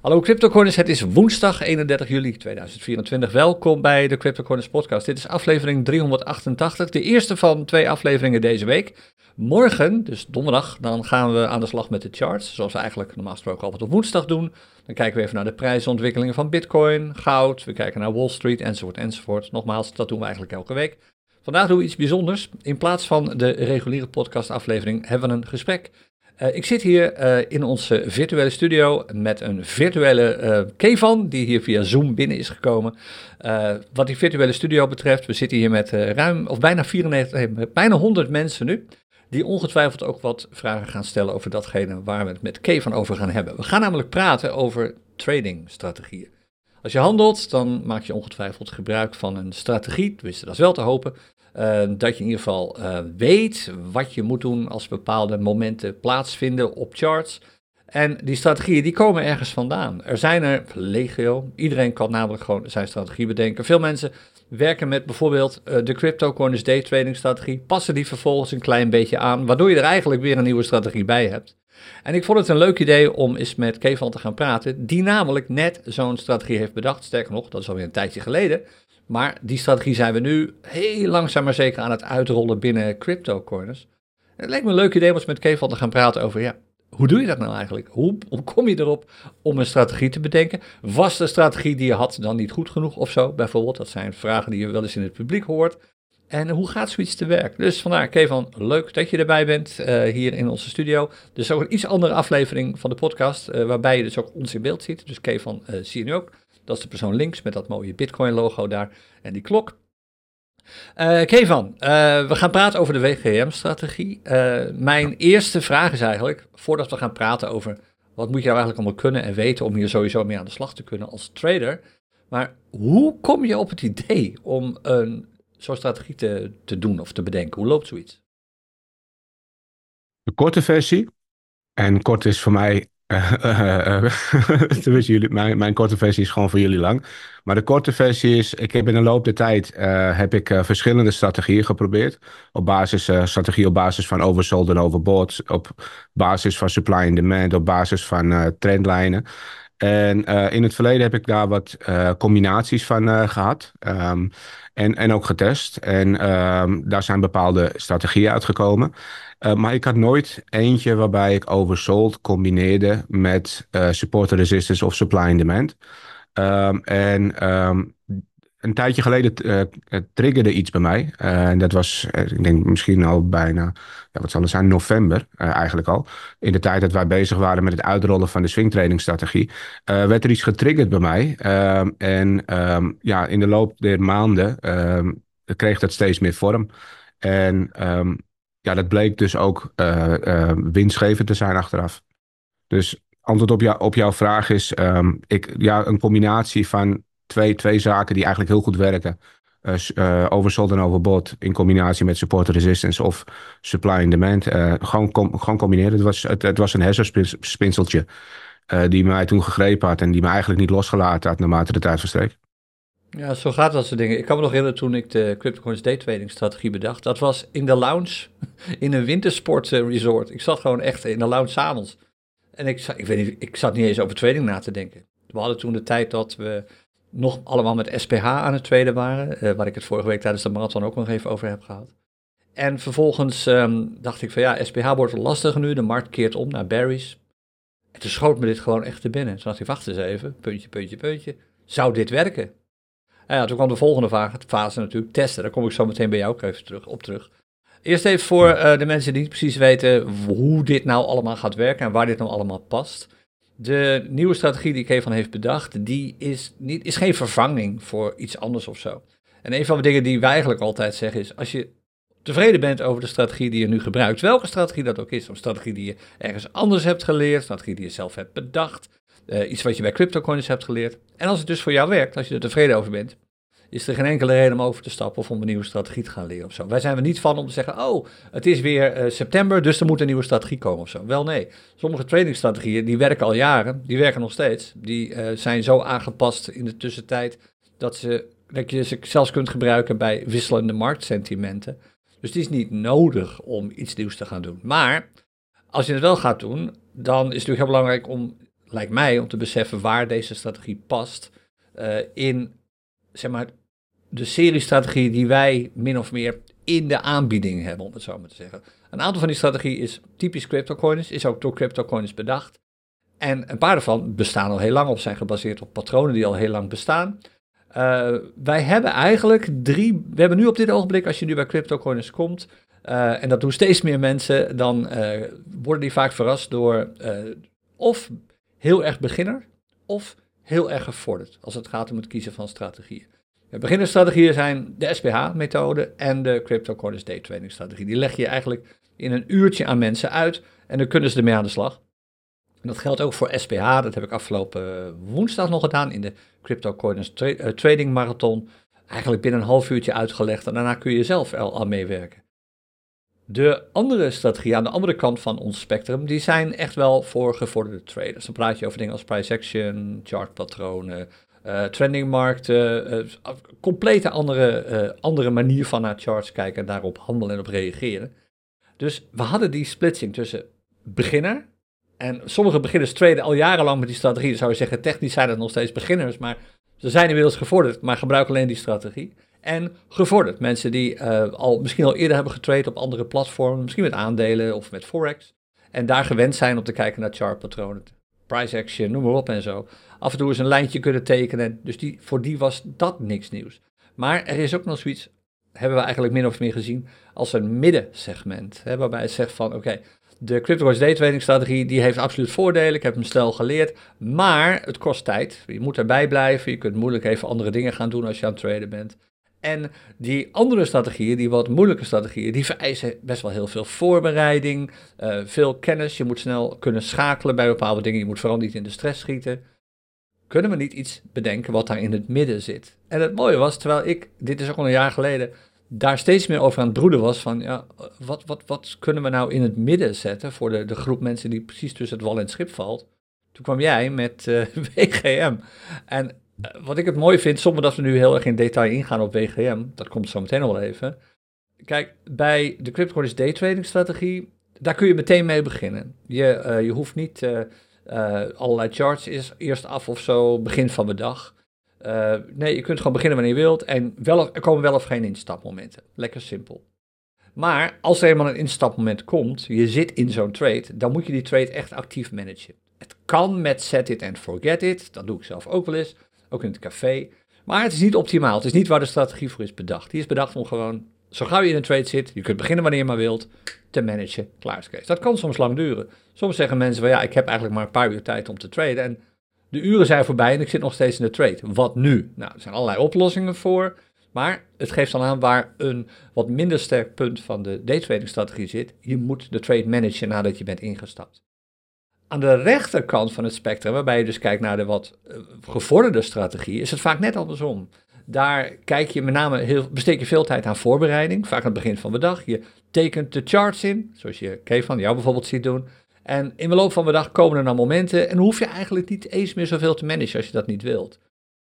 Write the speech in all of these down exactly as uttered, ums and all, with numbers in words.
Hallo CryptoCorners, het is woensdag eenendertig juli tweeduizend vierentwintig. Welkom bij de CryptoCorners podcast. Dit is aflevering driehonderdachtentachtig, de eerste van twee afleveringen deze week. Morgen, dus donderdag, dan gaan we aan de slag met de charts, zoals we eigenlijk normaal gesproken altijd op woensdag doen. Dan kijken we even naar de prijsontwikkelingen van Bitcoin, goud, we kijken naar Wall Street enzovoort enzovoort. Nogmaals, dat doen we eigenlijk elke week. Vandaag doen we iets bijzonders. In plaats van de reguliere podcastaflevering hebben we een gesprek. Uh, ik zit hier uh, in onze virtuele studio met een virtuele uh, Kevan, die hier via Zoom binnen is gekomen. Uh, wat die virtuele studio betreft, we zitten hier met uh, ruim, of bijna vierennegentig, nee, bijna honderd mensen nu, die ongetwijfeld ook wat vragen gaan stellen over datgene waar we het met Kevan over gaan hebben. We gaan namelijk praten over tradingstrategieën. Als je handelt, dan maak je ongetwijfeld gebruik van een strategie, tenminste dat is wel te hopen. Uh, dat je in ieder geval uh, weet wat je moet doen als bepaalde momenten plaatsvinden op charts. En die strategieën die komen ergens vandaan. Er zijn er legio. Iedereen kan namelijk gewoon zijn strategie bedenken. Veel mensen werken met bijvoorbeeld uh, de CryptoCorners day trading strategie. Passen die vervolgens een klein beetje aan. Waardoor je er eigenlijk weer een nieuwe strategie bij hebt. En ik vond het een leuk idee om eens met Kevan te gaan praten. Die namelijk net zo'n strategie heeft bedacht. Sterker nog, dat is alweer een tijdje geleden. Maar die strategie zijn we nu heel langzaam maar zeker aan het uitrollen binnen CryptoCorners. Het leek me een leuk idee om eens met Kevan te gaan praten over, ja, hoe doe je dat nou eigenlijk? Hoe, hoe kom je erop om een strategie te bedenken? Was de strategie die je had dan niet goed genoeg of zo, bijvoorbeeld? Dat zijn vragen die je wel eens in het publiek hoort. En hoe gaat zoiets te werk? Dus vandaar, Kevan, leuk dat je erbij bent uh, hier in onze studio. Dus ook een iets andere aflevering van de podcast, uh, waarbij je dus ook ons in beeld ziet. Dus Kevan uh, zie je nu ook. Dat is de persoon links met dat mooie Bitcoin-logo daar en die klok. Uh, Kevan, uh, we gaan praten over de W G M-strategie. Uh, mijn eerste vraag is eigenlijk, voordat we gaan praten over wat moet je nou eigenlijk allemaal kunnen en weten om hier sowieso mee aan de slag te kunnen als trader. Maar hoe kom je op het idee om een, zo'n strategie te, te doen of te bedenken? Hoe loopt zoiets? De korte versie, en kort is voor mij, uh, uh, uh, jullie, mijn, mijn korte versie is gewoon voor jullie lang. Maar de korte versie is, ik heb in de loop der tijd uh, heb ik uh, verschillende strategieën geprobeerd. Op basis, uh, strategie op basis van oversold en overbought, op basis van supply and demand, op basis van uh, trendlijnen. En uh, in het verleden heb ik daar wat uh, combinaties van uh, gehad. Um, en, en ook getest. En um, daar zijn bepaalde strategieën uitgekomen. Uh, maar ik had nooit eentje waarbij ik oversold combineerde met uh, support and resistance of supply and demand. Um, en um, een tijdje geleden uh, triggerde iets bij mij. Uh, en dat was, uh, ik denk misschien al bijna, ja, wat zal het zijn, november uh, eigenlijk al. In de tijd dat wij bezig waren met het uitrollen van de swingtrading strategie, uh, werd er iets getriggerd bij mij. Uh, en um, ja, in de loop der maanden uh, kreeg dat steeds meer vorm. En um, ja, dat bleek dus ook uh, uh, winstgevend te zijn achteraf. Dus antwoord op, jou, op jouw vraag is, um, ik, ja, een combinatie van Twee, twee zaken die eigenlijk heel goed werken. Uh, uh, oversold en overbought in combinatie met support resistance of supply and demand. Uh, gewoon, com, gewoon combineren. Het was, het, het was een hersenspinseltje uh, die mij toen gegrepen had en die me eigenlijk niet losgelaten had naarmate de tijd verstreek. Ja, zo gaat dat soort dingen. Ik kan me nog herinneren toen ik de CryptoCorners day trading strategie bedacht. Dat was in de lounge in een wintersport resort. Ik zat gewoon echt in de lounge 's avonds. En ik, ik weet niet, ik zat niet eens over trading na te denken. We hadden toen de tijd dat we nog allemaal met S P H aan het traden waren, uh, waar ik het vorige week tijdens de marathon ook nog even over heb gehad. En vervolgens um, dacht ik van ja, S P H wordt lastiger nu, de markt keert om naar berries. En toen schoot me dit gewoon echt te binnen. Toen dacht ik, wacht eens even, puntje, puntje, puntje. Zou dit werken? En ja, toen kwam de volgende fase, fase natuurlijk, testen. Daar kom ik zo meteen bij jou ook even terug, op terug. Eerst even voor uh, de mensen die niet precies weten hoe dit nou allemaal gaat werken en waar dit nou allemaal past. De nieuwe strategie die Kevan heeft bedacht, die is, niet, is geen vervanging voor iets anders of zo. En een van de dingen die wij eigenlijk altijd zeggen is, als je tevreden bent over de strategie die je nu gebruikt, welke strategie dat ook is, of strategie die je ergens anders hebt geleerd, strategie die je zelf hebt bedacht, uh, iets wat je bij CryptoCorners hebt geleerd. En als het dus voor jou werkt, als je er tevreden over bent, is er geen enkele reden om over te stappen of om een nieuwe strategie te gaan leren of zo. Wij zijn er niet van om te zeggen, oh, het is weer uh, september, dus er moet een nieuwe strategie komen of zo. Wel nee, sommige tradingstrategieën, die werken al jaren, die werken nog steeds. Die uh, zijn zo aangepast in de tussentijd dat, ze, dat je ze zelfs kunt gebruiken bij wisselende marktsentimenten. Dus het is niet nodig om iets nieuws te gaan doen. Maar als je het wel gaat doen, dan is het natuurlijk heel belangrijk om lijkt mij, om te beseffen waar deze strategie past uh, in, zeg maar, de seriestrategie die wij min of meer in de aanbieding hebben, om het zo maar te zeggen. Een aantal van die strategie is typisch CryptoCoiners, is ook door CryptoCoiners bedacht. En een paar daarvan bestaan al heel lang of zijn gebaseerd op patronen die al heel lang bestaan. Uh, wij hebben eigenlijk drie, we hebben nu op dit ogenblik, als je nu bij CryptoCoiners komt, uh, en dat doen steeds meer mensen, dan uh, worden die vaak verrast door uh, of heel erg beginner, of heel erg gevorderd, als het gaat om het kiezen van strategieën. De beginnerstrategieën zijn de S P H-methode en de CryptoCoiners daytrading-strategie. Die leg je eigenlijk in een uurtje aan mensen uit en dan kunnen ze ermee aan de slag. En dat geldt ook voor S P H, dat heb ik afgelopen woensdag nog gedaan in de CryptoCoiners tra- uh, Trading Marathon. Eigenlijk binnen een half uurtje uitgelegd en daarna kun je zelf al aan meewerken. De andere strategieën aan de andere kant van ons spectrum, die zijn echt wel voor gevorderde traders. Dan praat je over dingen als price action, chartpatronen, uh, trendingmarkten, uh, complete andere, uh, andere manier van naar charts kijken en daarop handelen en op reageren. Dus we hadden die splitsing tussen beginner. En sommige beginners traden al jarenlang met die strategie. Dan zou je zeggen, technisch zijn het nog steeds beginners, maar ze zijn inmiddels gevorderd, maar gebruiken alleen die strategie. En gevorderd, mensen die uh, al, misschien al eerder hebben getraind op andere platformen, misschien met aandelen of met Forex. En daar gewend zijn om te kijken naar chartpatronen, price action, noem maar op en zo. Af en toe eens een lijntje kunnen tekenen, dus die, voor die was dat niks nieuws. Maar er is ook nog zoiets, hebben we eigenlijk min of meer gezien, als een middensegment. Hè, waarbij het zegt van, oké, okay, de CryptoCoiners daytrading strategie, die heeft absoluut voordelen. Ik heb hem snel geleerd, maar het kost tijd. Je moet erbij blijven. Je kunt moeilijk even andere dingen gaan doen als je aan het traden bent. En die andere strategieën, die wat moeilijke strategieën, die vereisen best wel heel veel voorbereiding, uh, veel kennis. Je moet snel kunnen schakelen bij bepaalde dingen. Je moet vooral niet in de stress schieten. Kunnen we niet iets bedenken wat daar in het midden zit? En het mooie was, terwijl ik, dit is ook al een jaar geleden, daar steeds meer over aan het broeden was van, ja, wat, wat, wat kunnen we nou in het midden zetten voor de, de groep mensen die precies tussen het wal en het schip valt? Toen kwam jij met uh, W G M. En uh, wat ik het mooi vind, zonder dat we nu heel erg in detail ingaan op W G M, dat komt zo meteen nog wel even. Kijk, bij de CryptoCoiners daytrading strategie, daar kun je meteen mee beginnen. Je, uh, je hoeft niet uh, uh, allerlei charts is eerst af of zo, begin van de dag. Uh, nee, je kunt gewoon beginnen wanneer je wilt en wel, er komen wel of geen instapmomenten. Lekker simpel. Maar als er eenmaal een instapmoment komt, je zit in zo'n trade, dan moet je die trade echt actief managen. Het kan met set it and forget it, dat doe ik zelf ook wel eens, ook in het café. Maar het is niet optimaal, het is niet waar de strategie voor is bedacht. Die is bedacht om gewoon, zo gauw je in een trade zit, je kunt beginnen wanneer je maar wilt, te managen, klaar is Kees. Dat kan soms lang duren. Soms zeggen mensen van ja, ik heb eigenlijk maar een paar uur tijd om te traden en de uren zijn voorbij en ik zit nog steeds in de trade. Wat nu? Nou, er zijn allerlei oplossingen voor, maar het geeft dan aan waar een wat minder sterk punt van de daytrading-strategie zit. Je moet de trade managen nadat je bent ingestapt. Aan de rechterkant van het spectrum, waarbij je dus kijkt naar de wat uh, gevorderde strategie, is het vaak net andersom. Daar kijk je met name heel, besteed je veel tijd aan voorbereiding, vaak aan het begin van de dag. Je tekent de charts in, zoals je Kees van jou bijvoorbeeld ziet doen. En in de loop van de dag komen er dan momenten en hoef je eigenlijk niet eens meer zoveel te managen als je dat niet wilt.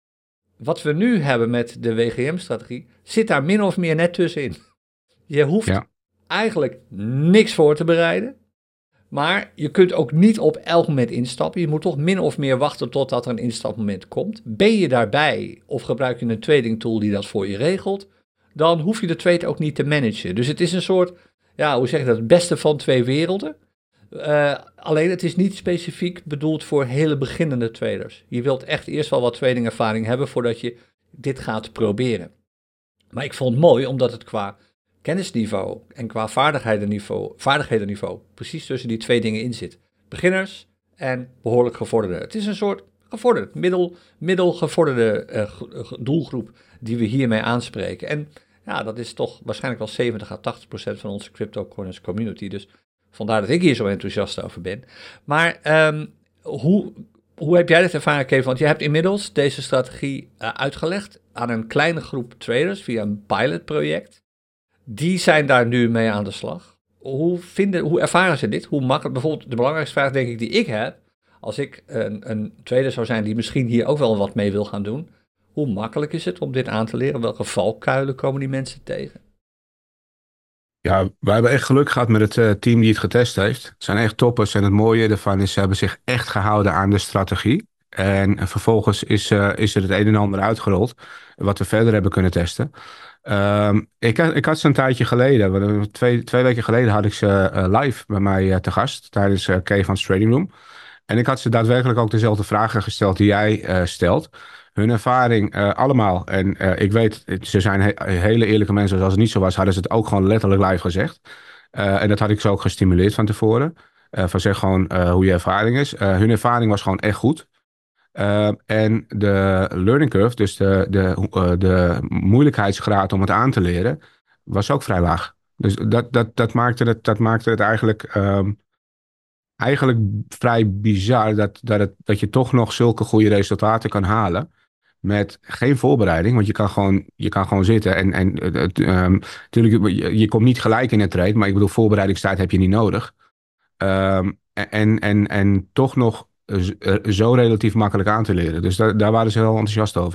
Wat we nu hebben met de W G M-strategie zit daar min of meer net tussenin. Je hoeft ja. eigenlijk niks voor te bereiden, maar je kunt ook niet op elk moment instappen. Je moet toch min of meer wachten totdat er een instapmoment komt. Ben je daarbij of gebruik je een trading tool die dat voor je regelt, dan hoef je de trade ook niet te managen. Dus het is een soort, ja, hoe zeg je dat, het beste van twee werelden. Uh, alleen het is niet specifiek bedoeld voor hele beginnende traders. Je wilt echt eerst wel wat tradingervaring hebben voordat je dit gaat proberen. Maar ik vond het mooi omdat het qua kennisniveau en qua vaardighedenniveau, vaardighedenniveau precies tussen die twee dingen in zit. Beginners en behoorlijk gevorderde. Het is een soort gevorderd, middel, middelgevorderde uh, doelgroep die we hiermee aanspreken. En ja, dat is toch waarschijnlijk wel zeventig à tachtig procent van onze CryptoCoiners community. Dus vandaar dat ik hier zo enthousiast over ben. Maar um, hoe, hoe heb jij dat ervaren, Kees? Want je hebt inmiddels deze strategie uh, uitgelegd aan een kleine groep traders via een pilotproject. Die zijn daar nu mee aan de slag. Hoe, vinden, hoe ervaren ze dit? Hoe makkelijk? Bijvoorbeeld de belangrijkste vraag denk ik die ik heb, als ik een, een trader zou zijn die misschien hier ook wel wat mee wil gaan doen. Hoe makkelijk is het om dit aan te leren? Welke valkuilen komen die mensen tegen? Ja, wij hebben echt geluk gehad met het eh, team die het getest heeft. Het zijn echt toppers en het mooie ervan is, ze hebben zich echt gehouden aan de strategie. En eh, vervolgens is, eh, is er het een en ander uitgerold, wat we verder hebben kunnen testen. Ehm, ik, had- ik had ze een tijdje geleden, we- twee, twee weken geleden had ik ze eh, live bij mij eh, te gast tijdens uh, K van Trading Room. En ik had ze daadwerkelijk ook dezelfde vragen gesteld die jij eh, stelt. Hun ervaring eh, allemaal. En eh, ik weet, ze zijn he- hele eerlijke mensen. Als het niet zo was, hadden ze het ook gewoon letterlijk live gezegd. Eh, en dat had ik ze ook gestimuleerd van tevoren. Eh, van zeg gewoon eh, hoe je ervaring is. Eh, hun ervaring was gewoon echt goed. Uh, en de learning curve, dus de, de, uh, de moeilijkheidsgraad om het aan te leren, was ook vrij laag. Dus dat, dat, dat, maakte, het, dat maakte het eigenlijk, um, eigenlijk vrij bizar dat, dat, het, dat je toch nog zulke goede resultaten kan halen. Met geen voorbereiding, want je kan gewoon, je kan gewoon zitten. En, en het, um, natuurlijk, je, je komt niet gelijk in het trade, maar ik bedoel, voorbereidingstijd heb je niet nodig. Um, en, en, en toch nog zo relatief makkelijk aan te leren. Dus daar, daar waren ze heel enthousiast over.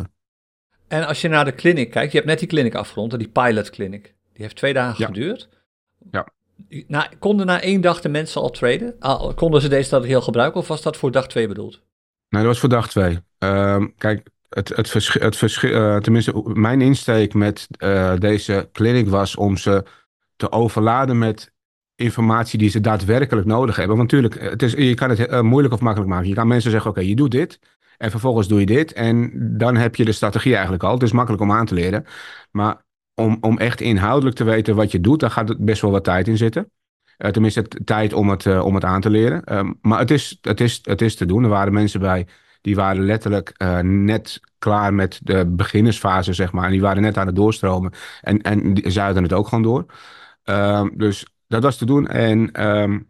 En als je naar de clinic kijkt, je hebt net die clinic afgerond, die pilot clinic. Die heeft twee dagen ja. geduurd. Ja. Na, konden na één dag de mensen al traden? Al, konden ze deze strategie al gebruiken of was dat voor dag twee bedoeld? Nee, dat was voor dag twee. Um, kijk, het, het verschil, het verschil uh, tenminste, mijn insteek met uh, deze clinic was om ze te overladen met informatie die ze daadwerkelijk nodig hebben. Want natuurlijk, het is, je kan het uh, moeilijk of makkelijk maken. Je kan mensen zeggen, oké, okay, je doet dit en vervolgens doe je dit. En dan heb je de strategie eigenlijk al. Het is makkelijk om aan te leren. Maar om, om echt inhoudelijk te weten wat je doet, daar gaat het best wel wat tijd in zitten. Uh, tenminste, tijd om het, uh, om het aan te leren. Um, maar het is, het, is, het is te doen. Er waren mensen bij die waren letterlijk uh, net klaar met de beginnersfase, zeg maar. En die waren net aan het doorstromen. En, en die, ze hadden het ook gewoon door. Um, dus dat was te doen. En um,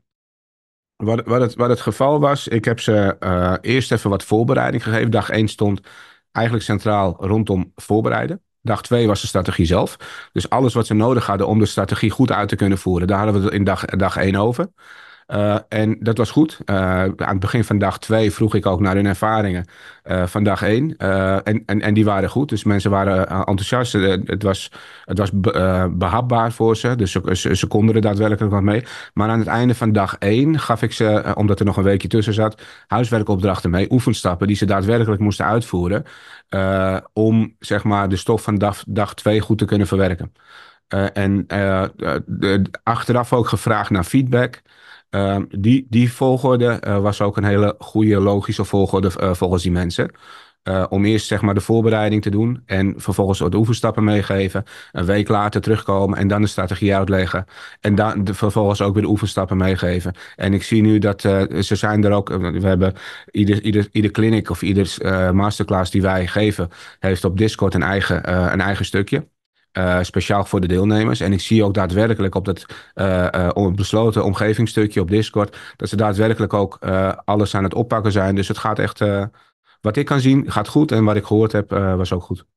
wat, wat, het, wat het geval was, ik heb ze uh, eerst even wat voorbereiding gegeven. Dag één stond eigenlijk centraal rondom voorbereiden. Dag twee was de strategie zelf. Dus alles wat ze nodig hadden om de strategie goed uit te kunnen voeren, daar hadden we het in dag, dag één over. Uh, en dat was goed. Uh, aan het begin van dag twee vroeg ik ook naar hun ervaringen uh, van dag één. Uh, en, en, en die waren goed. Dus mensen waren uh, enthousiast. Uh, het was, het was be, uh, behapbaar voor ze. Dus ze, ze, ze konden er daadwerkelijk wat mee. Maar aan het einde van dag één gaf ik ze, uh, omdat er nog een weekje tussen zat, huiswerkopdrachten mee, oefenstappen die ze daadwerkelijk moesten uitvoeren. Uh, om zeg maar de stof van dag, dag twee goed te kunnen verwerken. Uh, en uh, de, achteraf ook gevraagd naar feedback. Uh, die, die volgorde uh, was ook een hele goede logische volgorde uh, volgens die mensen. Uh, om eerst zeg maar de voorbereiding te doen en vervolgens de oefenstappen meegeven. Een week later terugkomen en dan de strategie uitleggen. En dan de, vervolgens ook weer de oefenstappen meegeven. En ik zie nu dat uh, ze zijn er ook. Uh, we hebben ieder, ieder, ieder clinic of ieder uh, masterclass die wij geven, heeft op Discord een eigen, uh, een eigen stukje. Uh, speciaal voor de deelnemers. En ik zie ook daadwerkelijk op dat uh, uh, besloten omgevingsstukje op Discord, dat ze daadwerkelijk ook uh, alles aan het oppakken zijn. Dus het gaat echt, uh, wat ik kan zien, gaat goed. En wat ik gehoord heb, uh, was ook goed.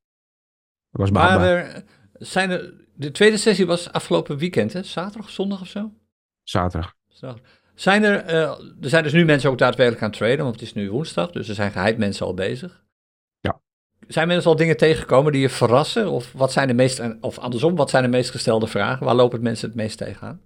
Was behapbaar. Maar er zijn er, de tweede sessie was afgelopen weekend, hè? Zaterdag of zondag of zo? Zaterdag. Zijn er, uh, er zijn dus nu mensen ook daadwerkelijk aan het traden, want het is nu woensdag, dus er zijn geheid mensen al bezig. Ja. Zijn mensen al dingen tegengekomen die je verrassen? Of wat zijn de meest, of andersom, wat zijn de meest gestelde vragen? Waar lopen mensen het meest tegenaan?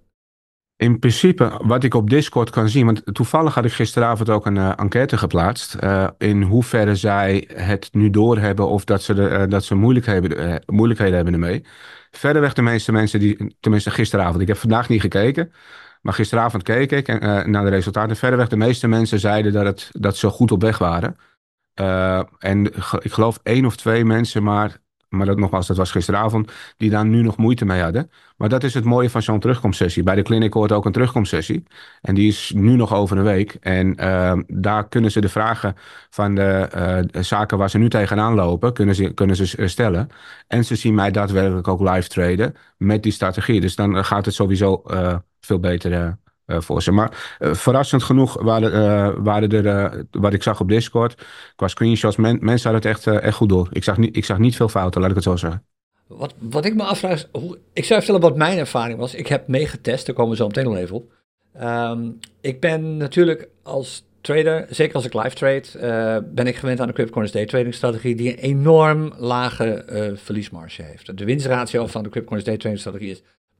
In principe, wat ik op Discord kan zien, want toevallig had ik gisteravond ook een uh, enquête geplaatst. Uh, in hoeverre zij het nu doorhebben of dat ze, de, uh, dat ze moeilijkheden, uh, moeilijkheden hebben ermee. Verderweg de meeste mensen die, tenminste gisteravond, ik heb vandaag niet gekeken, maar gisteravond keek ik en, uh, naar de resultaten. Verderweg de meeste mensen zeiden dat, het, dat ze goed op weg waren. Uh, en ik geloof één of twee mensen, maar, maar dat nogmaals, dat was gisteravond, die daar nu nog moeite mee hadden. Maar dat is het mooie van zo'n terugkomstsessie. Bij de clinic hoort ook een terugkomstsessie. En die is nu nog over een week. En uh, daar kunnen ze de vragen van de, uh, de zaken waar ze nu tegenaan lopen, kunnen ze, kunnen ze stellen. En ze zien mij daadwerkelijk ook live traden met die strategie. Dus dan gaat het sowieso uh, veel beter uh, Uh, voor ze. Maar uh, verrassend genoeg waren, uh, waren er, uh, wat ik zag op Discord, qua screenshots, men, mensen hadden het echt, uh, echt goed door. Ik zag, niet, ik zag niet veel fouten, laat ik het zo zeggen. Wat, wat ik me afvraag is, hoe, ik zou vertellen wat mijn ervaring was. Ik heb meegetest, daar komen we zo meteen nog even op. Um, ik ben natuurlijk als trader, zeker als ik live trade, uh, ben ik gewend aan de CryptoCoins day trading strategie die een enorm lage uh, verliesmarge heeft. De winstratio van de CryptoCoins day trading strategie is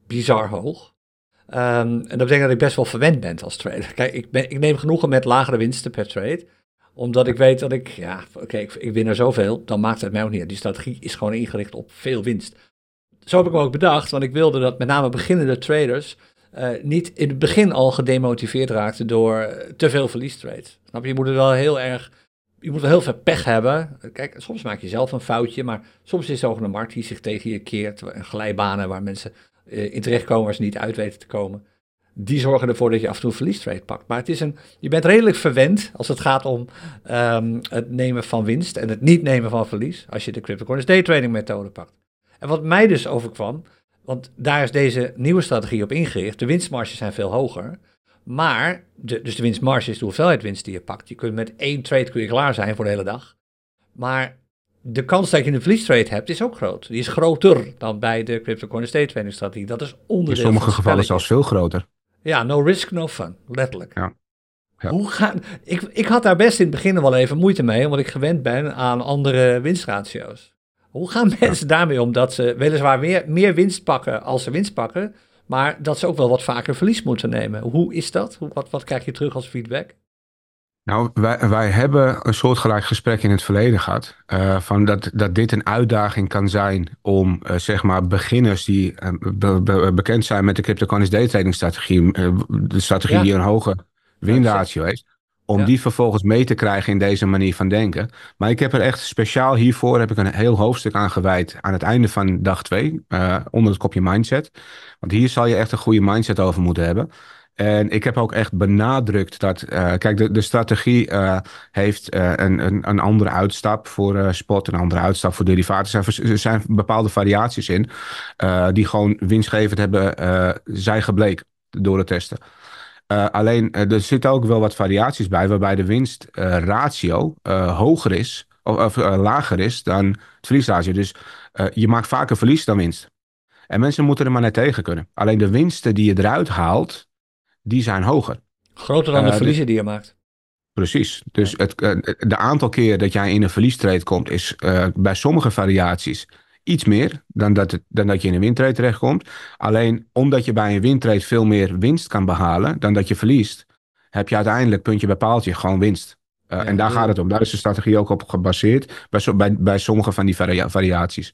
bizar hoog. Um, en dat betekent dat ik best wel verwend ben als trader. Kijk, ik, ben, ik neem genoegen met lagere winsten per trade. Omdat ik weet dat ik, ja, oké, okay, ik, ik win er zoveel, dan maakt het mij ook niet uit. Die strategie is gewoon ingericht op veel winst. Zo heb ik me ook bedacht, want ik wilde dat met name beginnende traders uh, niet in het begin al gedemotiveerd raakten door uh, te veel verliestrades. Snap je? Je moet het wel heel erg, je moet wel heel veel pech hebben. Kijk, soms maak je zelf een foutje, maar soms is er ook een markt die zich tegen je keert. En glijbanen waar mensen uh, in terechtkomen waar ze niet uit weten te komen. Die zorgen ervoor dat je af en toe een verliestrade pakt. Maar het is een, je bent redelijk verwend als het gaat om um, het nemen van winst en het niet nemen van verlies. Als je de cryptocurrency daytrading methode pakt. En wat mij dus overkwam, want daar is deze nieuwe strategie op ingericht. De winstmarges zijn veel hoger. Maar, de, dus de winstmarge is de hoeveelheid winst die je pakt. Je kunt met één trade kun je klaar zijn voor de hele dag. Maar de kans dat je een verliestrade hebt is ook groot. Die is groter dan bij de cryptocurrency daytrading strategie. Dat is onderdeel. In sommige gevallen zelfs veel groter. Ja, no risk, no fun. Letterlijk. Ja. Ja. Hoe gaan, ik, ik had daar best in het begin wel even moeite mee, omdat ik gewend ben aan andere winstratio's. Hoe gaan mensen ja. daarmee om dat ze weliswaar meer, meer winst pakken als ze winst pakken, maar dat ze ook wel wat vaker verlies moeten nemen? Hoe is dat? Hoe, wat, wat krijg je terug als feedback? Nou, wij, wij hebben een soortgelijk gesprek in het verleden gehad. Uh, van dat, dat dit een uitdaging kan zijn om uh, zeg maar beginners die uh, be, be, bekend zijn met de cryptocurrency daytrading strategie, uh, de strategie ja. die een hoge winratio heeft, om ja. die vervolgens mee te krijgen in deze manier van denken. Maar ik heb er echt speciaal hiervoor heb ik een heel hoofdstuk aan gewijd aan het einde van dag twee, uh, onder het kopje mindset. Want hier zal je echt een goede mindset over moeten hebben. En ik heb ook echt benadrukt dat, uh, kijk, de, de strategie uh, heeft uh, een, een, een andere uitstap voor uh, spot, een andere uitstap voor derivaten. Er zijn, er zijn bepaalde variaties in uh, die gewoon winstgevend hebben, uh, zijn gebleken door het testen. Uh, alleen, uh, er zitten ook wel wat variaties bij waarbij de winstratio uh, uh, hoger is, of, of uh, lager is dan het verliesratio. Dus uh, je maakt vaker verlies dan winst. En mensen moeten er maar net tegen kunnen. Alleen de winsten die je eruit haalt, die zijn hoger. Groter dan de uh, verliezen die je maakt. Precies. Dus het, uh, de aantal keer dat jij in een verliestrade komt is uh, bij sommige variaties iets meer dan dat, het, dan dat je in een wintrade terechtkomt. Alleen omdat je bij een wintrade veel meer winst kan behalen dan dat je verliest, heb je uiteindelijk puntje bij paaltje gewoon winst. Uh, ja, en daar ja. gaat het om. Daar is de strategie ook op gebaseerd bij, so, bij, bij sommige van die varia- variaties.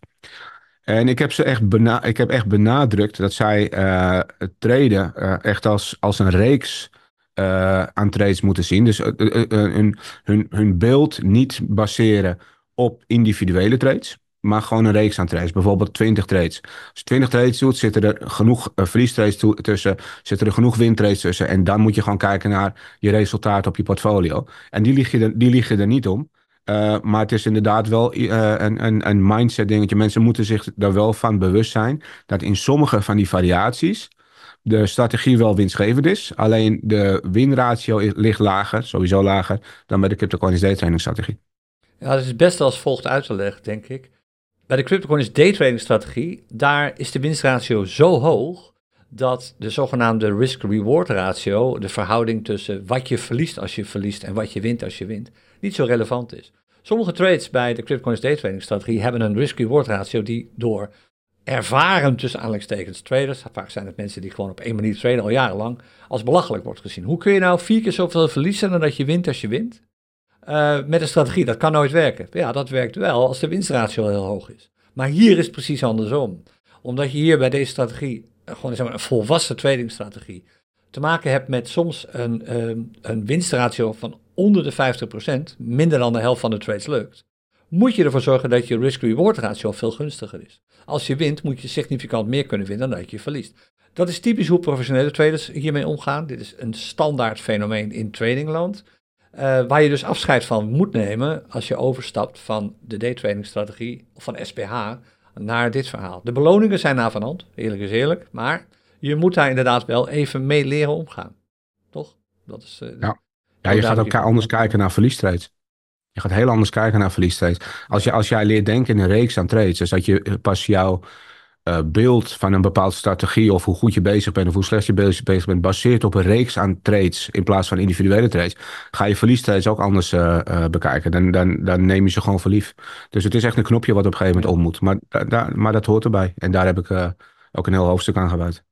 En ik heb ze echt, bena- ik heb echt benadrukt dat zij uh, het traden uh, echt als, als een reeks uh, aan trades moeten zien. Dus uh, uh, uh, hun, hun, hun beeld niet baseren op individuele trades, maar gewoon een reeks aan trades. Bijvoorbeeld twintig trades. Als je twintig trades doet, zitten er genoeg uh, verliestrades to- tussen, zitten er genoeg wintrades tussen. En dan moet je gewoon kijken naar je resultaat op je portfolio. En die lieg je er, die lieg je er niet om. Uh, maar het is inderdaad wel uh, een, een, een mindset dingetje. Mensen moeten zich daar wel van bewust zijn dat in sommige van die variaties de strategie wel winstgevend is. Alleen de winratio ligt lager, sowieso lager, dan bij de cryptocurrency daytrading strategie. Ja, dat is best als volgt uit te leggen, denk ik. Bij de cryptocurrency daytrading strategie, daar is de winstratio zo hoog dat de zogenaamde risk-reward ratio, de verhouding tussen wat je verliest als je verliest en wat je wint als je wint, niet zo relevant is. Sommige trades bij de cryptocurrency daytrading strategie hebben een risk-reward ratio die door ervaren tussen aanhalingstekens traders, vaak zijn het mensen die gewoon op één manier traden al jarenlang, als belachelijk wordt gezien. Hoe kun je nou vier keer zoveel verliezen dan dat je wint als je wint? Uh, met een strategie, dat kan nooit werken. Ja, dat werkt wel als de winstratio heel hoog is. Maar hier is het precies andersom. Omdat je hier bij deze strategie, gewoon zeg maar, een volwassen tradingstrategie, te maken hebt met soms een, um, een winstratio van onder de vijftig procent, minder dan de helft van de trades lukt, moet je ervoor zorgen dat je risk-reward ratio veel gunstiger is. Als je wint, moet je significant meer kunnen winnen dan dat je verliest. Dat is typisch hoe professionele traders hiermee omgaan. Dit is een standaard fenomeen in tradingland, uh, waar je dus afscheid van moet nemen als je overstapt van de daytrading strategie of van S P H naar dit verhaal. De beloningen zijn na van hand, eerlijk is eerlijk, maar je moet daar inderdaad wel even mee leren omgaan. Toch? Dat is, uh, ja. ja, je gaat ook anders kijken naar verliestrades. Je gaat heel anders kijken naar verliestrades. Als, je, als jij leert denken in een reeks aan trades, dus dat je pas jouw uh, beeld van een bepaalde strategie of hoe goed je bezig bent of hoe slecht je bezig, bezig bent, baseert op een reeks aan trades in plaats van individuele trades, ga je verliestrades ook anders uh, uh, bekijken. Dan, dan, dan neem je ze gewoon voor lief. Dus het is echt een knopje wat op een gegeven moment om moet. Maar, da, da, maar dat hoort erbij. En daar heb ik uh, ook een heel hoofdstuk aan gewijd.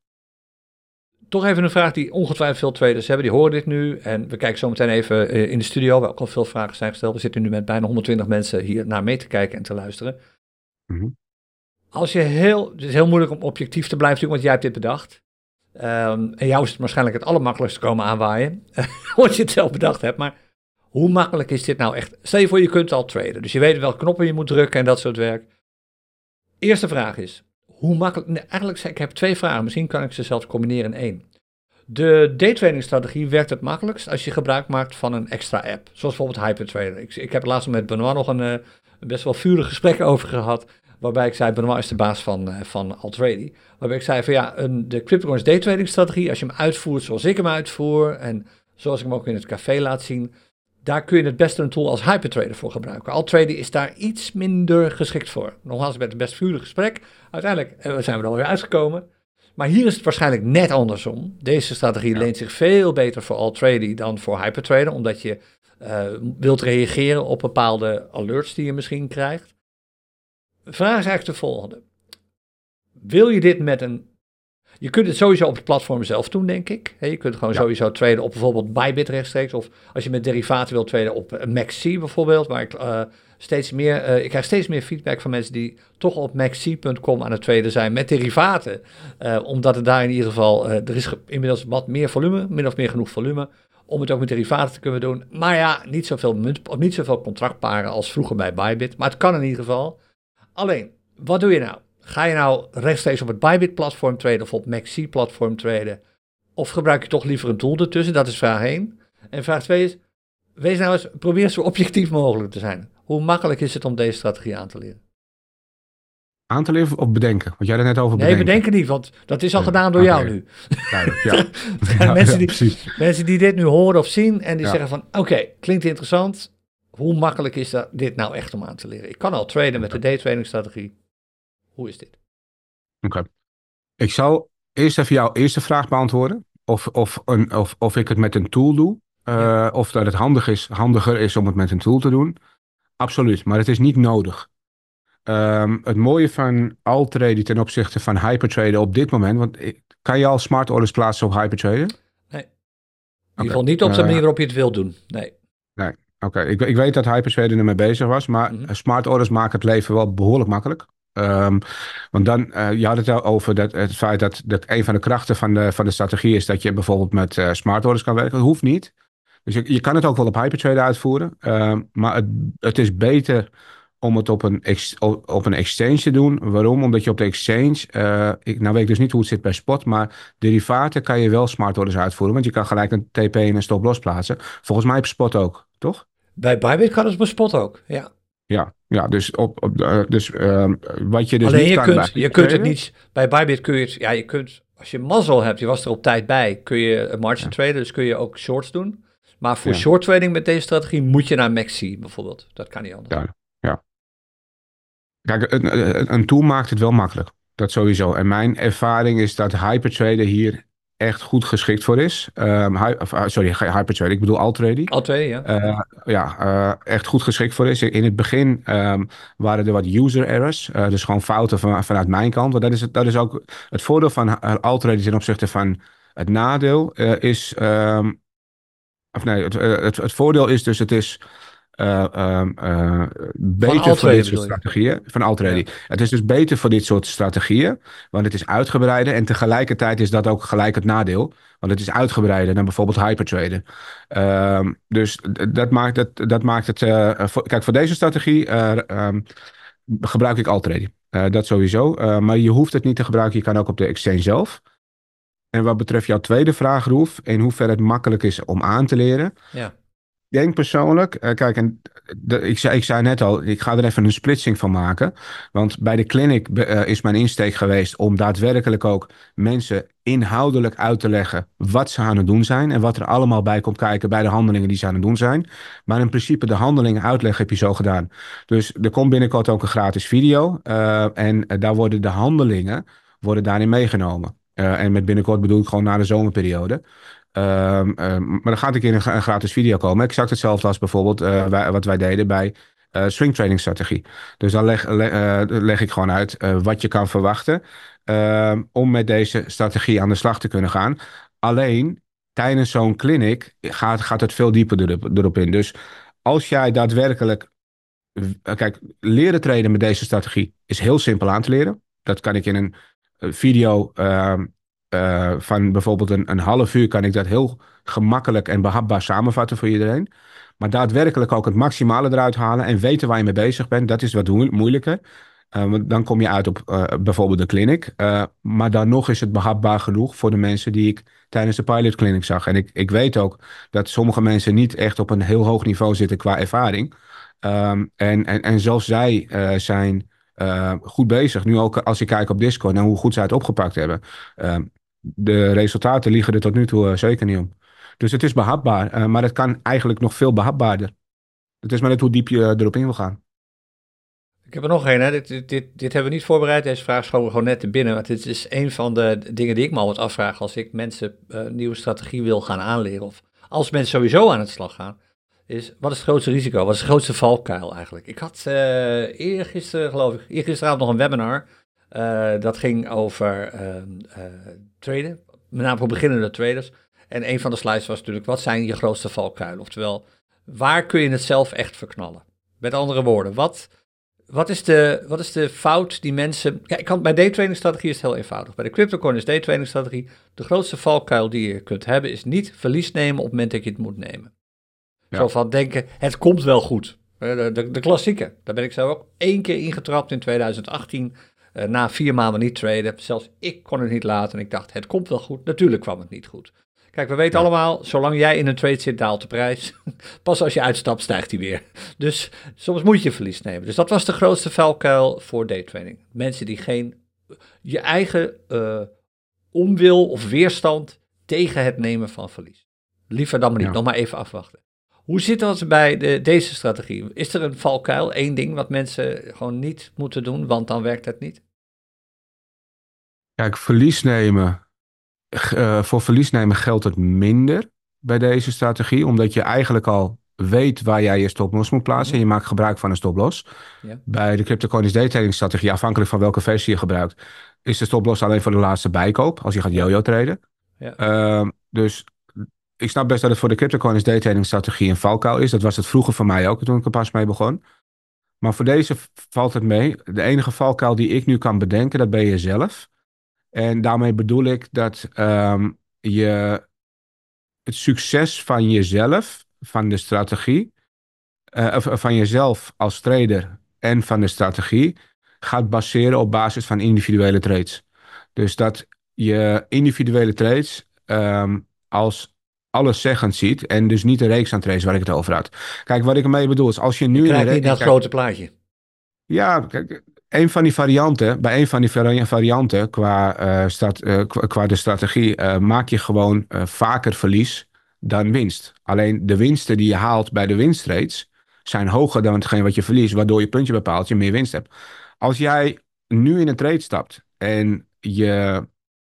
toch even een vraag die ongetwijfeld veel traders hebben. Die horen dit nu. En we kijken zo meteen even uh, in de studio, waar ook al veel vragen zijn gesteld. We zitten nu met bijna honderdtwintig mensen hier naar mee te kijken en te luisteren. Mm-hmm. Als je heel, het is heel moeilijk om objectief te blijven, want jij hebt dit bedacht. Um, en jou is het waarschijnlijk het allermakkelijkste komen aanwaaien, omdat je het zelf bedacht hebt. Maar hoe makkelijk is dit nou echt? Stel je voor, je kunt al traden. Dus je weet welke knoppen je moet drukken en dat soort werk. Eerste vraag is, hoe makkelijk... Nee, eigenlijk, ik heb twee vragen. Misschien kan ik ze zelfs combineren in één. De daytrading strategie werkt het makkelijkst als je gebruik maakt van een extra app. Zoals bijvoorbeeld Hypertrader. Ik, ik heb laatst met Benoit nog een, een best wel vurig gesprek over gehad. Waarbij ik zei, Benoit is de baas van, uh, van Altrady. Waarbij ik zei van ja, een, de CryptoCoins daytrading strategie, als je hem uitvoert zoals ik hem uitvoer. En zoals ik hem ook in het café laat zien. Daar kun je het beste een tool als Hypertrader voor gebruiken. Altrady is daar iets minder geschikt voor. Nogmaals, met een best vurig gesprek. Uiteindelijk uh, zijn we er alweer uitgekomen. Maar hier is het waarschijnlijk net andersom. Deze strategie ja. leent zich veel beter voor Altrady dan voor Hypertrader. Omdat je uh, wilt reageren op bepaalde alerts die je misschien krijgt. De vraag is eigenlijk de volgende. Wil je dit met een... Je kunt het sowieso op het platform zelf doen, denk ik. Je kunt gewoon ja. sowieso traden op bijvoorbeeld Bybit rechtstreeks. Of als je met derivaten wilt traden op MaxC bijvoorbeeld. Waar ik uh, steeds meer... Uh, ik krijg steeds meer feedback van mensen die toch op maxc punt com aan het traden zijn met derivaten. Uh, omdat het daar in ieder geval... Uh, er is ge- inmiddels wat meer volume, min of meer genoeg volume. Om het ook met derivaten te kunnen doen. Maar ja, niet zoveel, munt, of niet zoveel contractparen als vroeger bij Bybit. Maar het kan in ieder geval. Alleen, wat doe je nou? Ga je nou rechtstreeks op het Bybit-platform traden of op maxc-platform traden? Of gebruik je toch liever een tool ertussen? Dat is vraag één. En vraag twee is, wees nou eens, probeer zo objectief mogelijk te zijn. Hoe makkelijk is het om deze strategie aan te leren? Aan te leren of bedenken? Want jij had het net over nee, bedenken. Nee, bedenken niet, want dat is al ja, gedaan door okay. jou nu. Duidelijk, ja. ja, mensen, ja, die, mensen die dit nu horen of zien en die ja. zeggen van, oké, okay, klinkt interessant. Hoe makkelijk is dat, dit nou echt om aan te leren? Ik kan al traden met de daytrading strategie. Hoe is dit? Oké. Okay. Ik zal eerst even jouw eerste vraag beantwoorden. Of, of, een, of, of ik het met een tool doe. Uh, ja. Of dat het handig is, handiger is om het met een tool te doen. Absoluut, maar het is niet nodig. Um, het mooie van Altrady ten opzichte van Hypertrader op dit moment... Want kan je al smart orders plaatsen op Hypertrader? Nee. In ieder geval okay. niet op de manier uh, waarop je het wil doen. Nee. Nee. Oké, okay. ik, ik weet dat Hypertrader ermee bezig was, maar mm-hmm. smart orders maken het leven wel behoorlijk makkelijk. Um, want dan, uh, je had het al over dat, het feit dat, dat een van de krachten van de, van de strategie is dat je bijvoorbeeld met uh, smart orders kan werken. Dat hoeft niet. Dus je, je kan het ook wel op Hypertrader uitvoeren, uh, maar het, het is beter om het op een, ex, op een exchange te doen. Waarom? Omdat je op de exchange, uh, ik, nou weet ik dus niet hoe het zit bij spot, maar derivaten kan je wel smart orders uitvoeren, want je kan gelijk een T P en een stop loss plaatsen. Volgens mij op spot ook, toch? Bij Bybit kan het bij spot ook, ja. Ja, ja, dus, op, op, uh, dus uh, wat je dus Alleen niet je kan... Kunt, je kunt het niet... Bij Bybit kun je het... Ja, je kunt... Als je mazzel hebt, je was er op tijd bij, kun je een margin ja. traden, dus kun je ook shorts doen. Maar voor ja. short trading met deze strategie moet je naar maxc bijvoorbeeld. Dat kan niet anders. Ja, ja. Kijk, een, een tool maakt het wel makkelijk. Dat sowieso. En mijn ervaring is dat Hypertrader hier echt goed geschikt voor is. Um, hy, sorry, Hypertrader, ik bedoel Altrady. Altrady, ja. Uh, ja, uh, echt goed geschikt voor is. In het begin um, waren er wat user errors. Uh, dus gewoon fouten van, vanuit mijn kant. Want dat is, dat is ook het voordeel van Altrady ten opzichte van het nadeel. Uh, is, um, of nee, het, het, het voordeel is dus, het is... Uh, uh, uh, beter voor dit soort strategieën. Van Altrady. Ja. Het is dus beter voor dit soort strategieën. Want het is uitgebreider. En tegelijkertijd is dat ook gelijk het nadeel. Want het is uitgebreider dan bijvoorbeeld Hypertrader. Uh, dus d- dat maakt het... Dat maakt het uh, voor, kijk, voor deze strategie uh, um, gebruik ik Altrady. Uh, dat sowieso. Uh, maar je hoeft het niet te gebruiken. Je kan ook op de exchange zelf. En wat betreft jouw tweede vraag, Roef. In hoeverre het makkelijk is om aan te leren. Ja. Ik denk persoonlijk, uh, kijk, en de, ik, zei, ik zei net al, ik ga er even een splitsing van maken. Want bij de clinic uh, is mijn insteek geweest om daadwerkelijk ook mensen inhoudelijk uit te leggen wat ze aan het doen zijn. En wat er allemaal bij komt kijken bij de handelingen die ze aan het doen zijn. Maar in principe de handelingen uitleg heb je zo gedaan. Dus er komt binnenkort ook een gratis video. Uh, en uh, daar worden de handelingen worden daarin meegenomen. Uh, en met binnenkort bedoel ik gewoon na de zomerperiode. Um, um, maar dan gaat een keer een, een gratis video komen. Exact hetzelfde als bijvoorbeeld uh, wij, wat wij deden bij uh, swing trading strategie. Dus dan leg, leg, uh, leg ik gewoon uit uh, wat je kan verwachten. uh, om met deze strategie aan de slag te kunnen gaan. Alleen tijdens zo'n clinic gaat, gaat het veel dieper erop, erop in. Dus als jij daadwerkelijk... Kijk, leren traden met deze strategie is heel simpel aan te leren. Dat kan ik in een video uh, uh, van bijvoorbeeld een, een half uur... kan ik dat heel gemakkelijk en behapbaar samenvatten voor iedereen. Maar daadwerkelijk ook het maximale eruit halen en weten waar je mee bezig bent, dat is wat moeilijker. Uh, want dan kom je uit op uh, bijvoorbeeld de clinic. Uh, maar dan nog is het behapbaar genoeg voor de mensen die ik tijdens de pilot clinic zag. En ik, ik weet ook dat sommige mensen niet echt op een heel hoog niveau zitten qua ervaring. Um, en, en, en zelfs zij uh, zijn uh, goed bezig. Nu ook als ik kijk op Discord naar hoe goed zij het opgepakt hebben. Um, de resultaten liegen er tot nu toe uh, zeker niet om. Dus het is behapbaar, uh, maar het kan eigenlijk nog veel behapbaarder. Het is maar net hoe diep je uh, erop in wil gaan. Ik heb er nog een, hè. Dit, dit, dit, dit hebben we niet voorbereid. Deze vraag schoot gewoon net te binnen. Want dit is een van de dingen die ik me altijd afvraag als ik mensen uh, een nieuwe strategie wil gaan aanleren. Of als mensen sowieso aan het slag gaan. Is, wat is het grootste risico? Wat is de grootste valkuil eigenlijk? Ik had uh, eergisteren, geloof ik, eergisteravond nog een webinar. Uh, dat ging over uh, uh, traden, met name voor beginnende traders. En een van de slides was natuurlijk, wat zijn je grootste valkuilen? Oftewel, waar kun je het zelf echt verknallen? Met andere woorden, wat, wat, is, de, wat is de fout die mensen... Ja, ik kan, bij daytrading-strategie is het heel eenvoudig. Bij de CryptoCoin is daytrading-strategie, de grootste valkuil die je kunt hebben, is niet verlies nemen op het moment dat je het moet nemen. Ja. Zo van denken, het komt wel goed. De, de, de klassieke. Daar ben ik zelf ook één keer ingetrapt in twintig achttien. Uh, na vier maanden niet traden. Zelfs ik kon het niet laten. En ik dacht, het komt wel goed. Natuurlijk kwam het niet goed. Kijk, we weten ja. allemaal, zolang jij in een trade zit, daalt de prijs. Pas als je uitstapt, stijgt die weer. Dus soms moet je verlies nemen. Dus dat was de grootste valkuil voor daytrading. Mensen die geen, je eigen uh, onwil of weerstand tegen het nemen van verlies. Liever dan maar niet, ja. nog maar even afwachten. Hoe zit dat bij de, deze strategie? Is er een valkuil, één ding wat mensen gewoon niet moeten doen, want dan werkt het niet? Kijk, verlies nemen. Uh, voor verlies nemen geldt het minder bij deze strategie, omdat je eigenlijk al weet waar jij je stoploss moet plaatsen. Mm-hmm. En je maakt gebruik van een stoploss. Ja. Bij de CryptoCoins daytrading strategie, afhankelijk van welke versie je gebruikt, is de stoploss alleen voor de laatste bijkoop, als je gaat yo-yo traden. Ja. Uh, dus ik snap best dat het voor de CryptoCoins daytrading strategie een valkuil is. Dat was het vroeger voor mij ook, toen ik er pas mee begon. Maar voor deze valt het mee. De enige valkuil die ik nu kan bedenken, dat ben je zelf. En daarmee bedoel ik dat um, je het succes van jezelf, van de strategie, uh, van jezelf als trader en van de strategie, gaat baseren op basis van individuele trades. Dus dat je individuele trades um, als alleszeggend ziet en dus niet de reeks aan trades waar ik het over had. Kijk, wat ik ermee bedoel is, als je nu... Je krijgt niet dat grote plaatje. Ja, kijk, een van die varianten, bij een van die varianten qua, uh, strat, uh, qua de strategie, uh, maak je gewoon uh, vaker verlies dan winst. Alleen de winsten die je haalt bij de winsttrades zijn hoger dan hetgeen wat je verliest, waardoor je puntje bepaalt, je meer winst hebt. Als jij nu in een trade stapt en je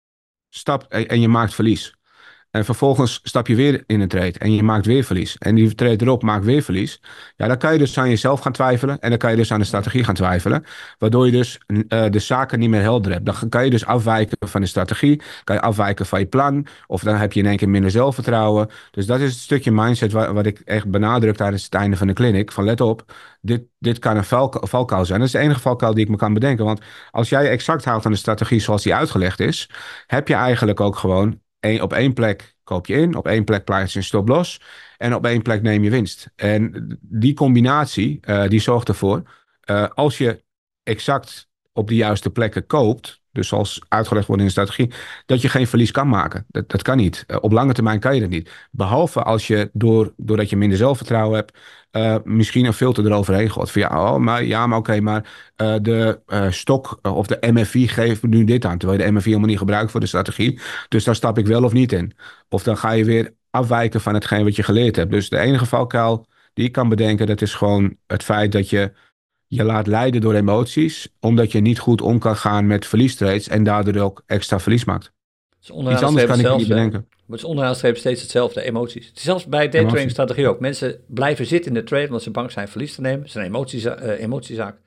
stapt en je maakt verlies. En vervolgens stap je weer in een trade en je maakt weer verlies. En die trade erop maakt weer verlies. Ja, dan kan je dus aan jezelf gaan twijfelen. En dan kan je dus aan de strategie gaan twijfelen. Waardoor je dus uh, de zaken niet meer helder hebt. Dan kan je dus afwijken van de strategie. Kan je afwijken van je plan. Of dan heb je in één keer minder zelfvertrouwen. Dus dat is het stukje mindset wat, wat ik echt benadruk tijdens het einde van de clinic. Van let op, dit, dit kan een valkuil, valkuil zijn. Dat is de enige valkuil die ik me kan bedenken. Want als jij exact houdt aan de strategie zoals die uitgelegd is, heb je eigenlijk ook gewoon Eén, op één plek koop je in, op één plek plaats je een stop-loss en op één plek neem je winst. En die combinatie, uh, die zorgt ervoor, uh, als je exact op de juiste plekken koopt, dus zoals uitgelegd wordt in de strategie, dat je geen verlies kan maken. Dat, dat kan niet. Uh, op lange termijn kan je dat niet. Behalve als je, door, doordat je minder zelfvertrouwen hebt, uh, misschien een filter eroverheen gooit. Van ja, oh, maar, ja, maar oké, okay, maar uh, de uh, stok uh, of de M F I geeft nu dit aan, terwijl je de M F I helemaal niet gebruikt voor de strategie. Dus daar stap ik wel of niet in. Of dan ga je weer afwijken van hetgeen wat je geleerd hebt. Dus de enige valkuil die ik kan bedenken, dat is gewoon het feit dat je je laat leiden door emoties, omdat je niet goed om kan gaan met verliestrades en daardoor ook extra verlies maakt. Iets anders kan ik niet bedenken. Maar het is onderaan de streep steeds hetzelfde, emoties. Het is zelfs bij daytrading strategie ook. Mensen blijven zitten in de trade, omdat ze bang zijn verlies te nemen. Het is een emotiezaak. Uh, emotiezaak.